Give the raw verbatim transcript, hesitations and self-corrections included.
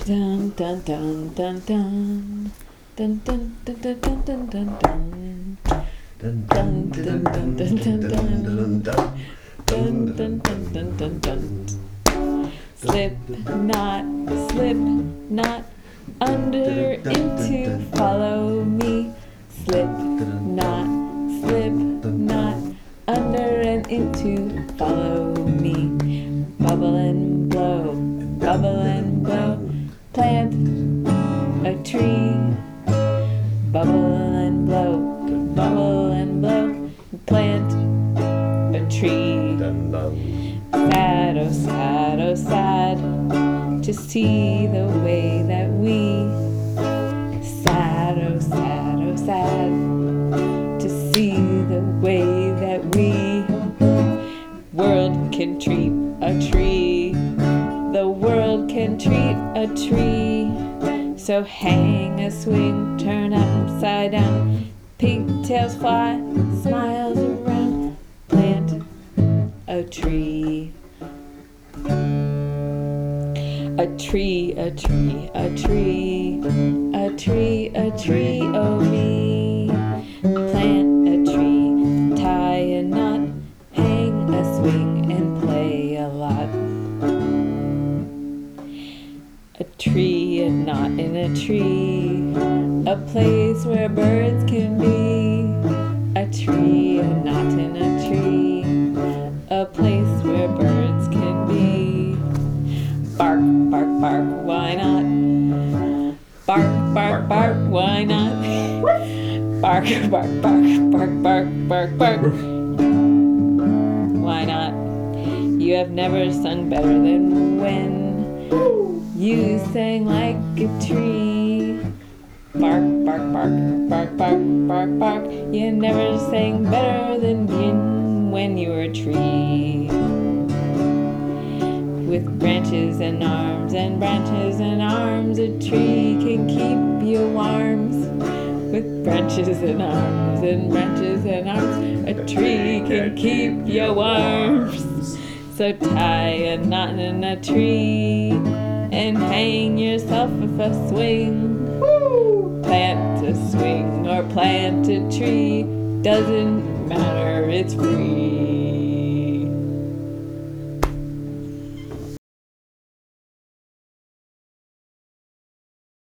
Dun dun dun dun dun. Dun dun dun dun dun dun dun dun. Dun dun dun dun dun dun dun. Dun dun dun dun dun dun. Slip not, slip not under into follow me. Slip not, slip not under and into follow me. Bubble and blow, bubble and blow. Plant a tree. Bubble and blow, bubble and blow. Plant a tree. Sad, oh sad, oh sad, to see the way that we. Sad, oh sad, oh sad, to see the way that we. World can treat a tree. The world can treat a tree. So hang a swing, turn upside down. Pigtails fly, smiles around. Plant a tree. A tree, a tree, a tree. A tree, a tree, oh me. Plant a tree, tie a knot. Hang a swing and play a lot. A tree, a knot in a tree, a place where birds can be. A tree, a knot in a tree, a place where birds can be. Bark, bark, bark, why not? Bark, bark, bark, why not? Bark, bark, bark, bark, bark, bark, bark. Why not? You have never sung better than when you sang like a tree. Bark, bark, bark, bark, bark, bark, bark. You never sang better than Yin when you were a tree. With branches and arms and branches and arms, a tree can keep you warm. With branches and arms and branches and arms, a tree can keep you warm. So tie a knot in a tree and hang yourself with a swing. Woo! Plant a swing or plant a tree, doesn't matter, it's free.